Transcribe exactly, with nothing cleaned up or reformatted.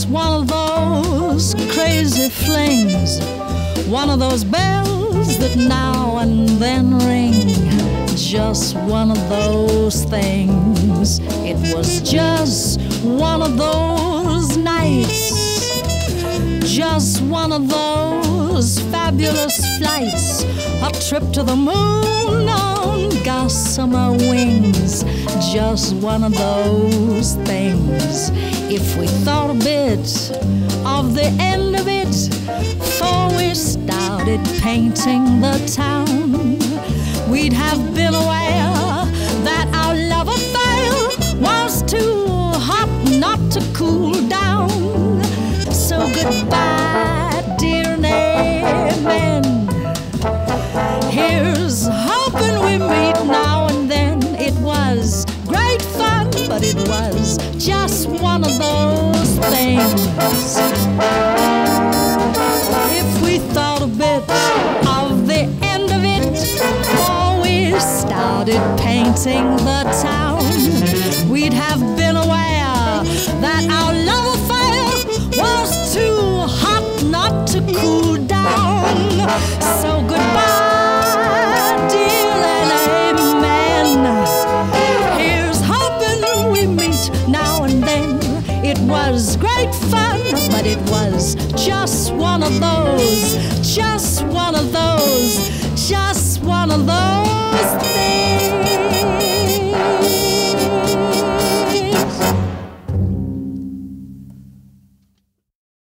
one of those crazy flings, one of those bells that now and then ring. Just one of those things. It was just one of those nights, just one of those fabulous flights, a trip to the moon on gossamer wings. Just one of those things. If we thought a bit of the end of it before we started painting the town, we'd have been aware that our love affair was too hot not to cool down. So goodbye, dear amen. Here's hoping we meet now and then. It was great fun, but it was just one of those things. If we thought a bit of the end of it before we started painting the town, we'd have been aware that our love affair was too hot not to cool down. So goodbye, dear and amen. Here's hoping we meet now and then. It was great fun, but it was just one of those, just one of those, just one of those.